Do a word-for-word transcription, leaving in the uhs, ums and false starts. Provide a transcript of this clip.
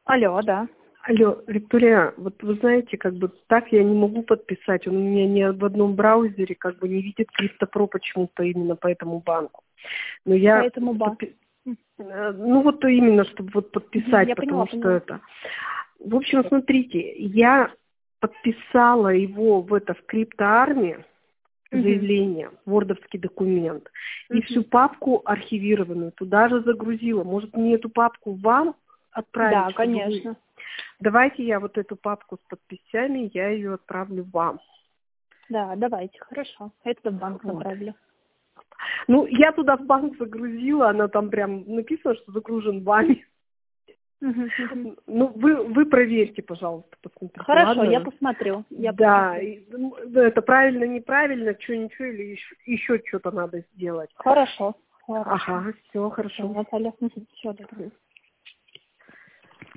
Алло, да. Алло, Виктория, вот вы знаете, как бы так я не могу подписать. Он у меня ни в одном браузере как бы не видит CryptoPro почему-то именно по этому банку. Но я... Поэтому ба. подпи- э, Ну вот то именно, чтобы вот подписать, Я потому поняла, что поняла. это... В общем, смотрите, я подписала его в это в криптоармии, Мгм. заявление, вордовский документ, и всю Мгм. папку архивированную туда же загрузила. Может, мне эту папку вам отправить, Да, чтобы вы... конечно. Давайте я вот эту папку с подписями, я ее отправлю вам. Да, давайте, хорошо. Это в банк Вот. направлю. Ну, я туда в банк загрузила, она там прям написано, что загружен вами. Мгм, мгм. Ну, вы, вы проверьте, пожалуйста, посмотрите, Хорошо, я ладно? посмотрю. Я Да, посмотрю. и, ну, это правильно, неправильно, что ничего, или еще, еще что-то надо сделать. Хорошо, хорошо. Ага, все, Все, хорошо. Наталья. Мгм. Всё, доброго.